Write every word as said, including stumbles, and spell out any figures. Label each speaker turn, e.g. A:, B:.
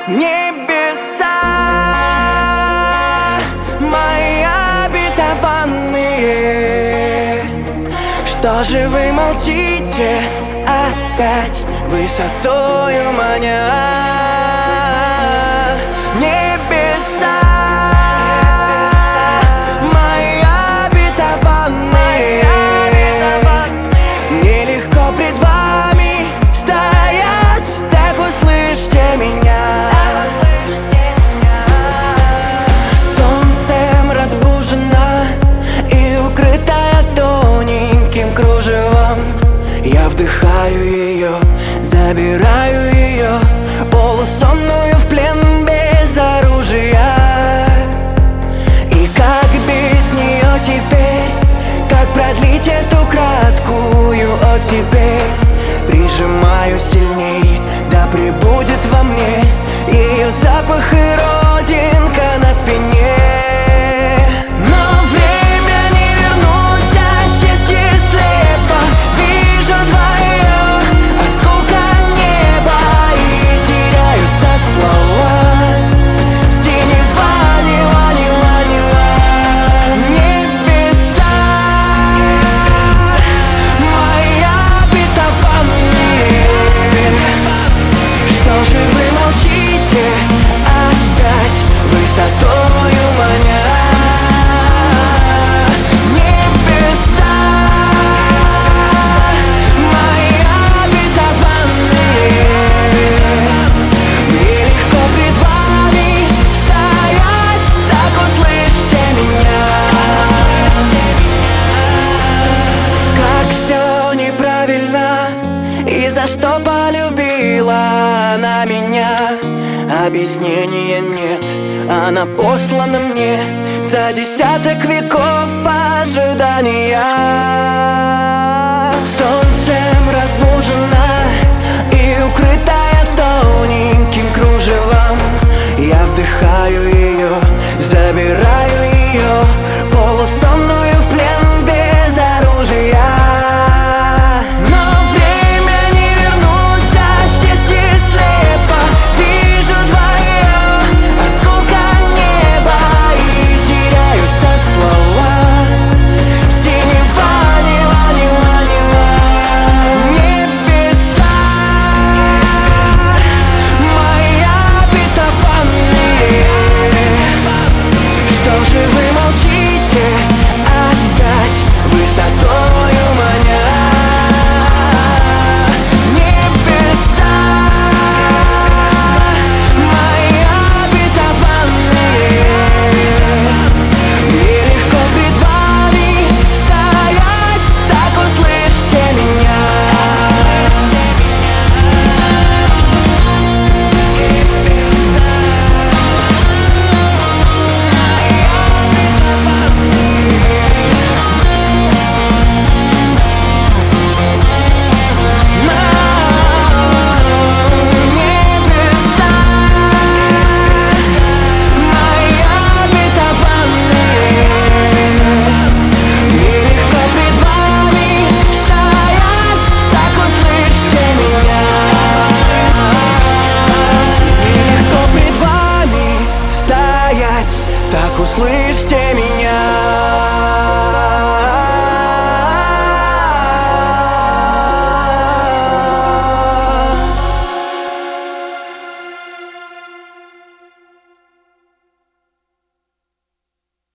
A: Небеса мои обетованные, что же вы молчите опять высотою маня? Небеса мои обетованные, нелегко пред вами стоять, так услышьте меня. Солнцем разбужена и укрытая тоненьким кружевом, я вдыхаю ее, забираю ее, полусонную в плен без оружия. И как без нее теперь, как продлить эту краткую оттепель? Прижимаю сильней, да пребудет во мне ее запах и родинка на спине. Но время не вернуть, а счастье слепо вижу двоих осколка неба, и теряются слова. Синева, нева, нева, нева. Небеса мои обетованные, что же вы молчите опять высотою маня? Небеса мои обетованные, нелегко пред вами стоять, так услышьте меня. Как все неправильно, и за что полюбила она меня? Объяснения нет, она послана мне за десяток веков ожидания.